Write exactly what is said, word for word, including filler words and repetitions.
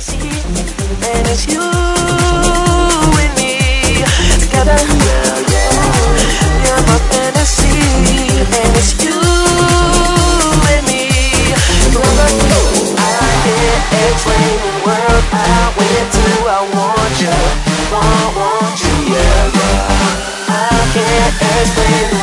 And it's you and me together. Yeah, yeah. You're my fantasy. And it's you and me together. I can't explain the world I went to. I want you, want, want you, yeah, yeah. I can't explain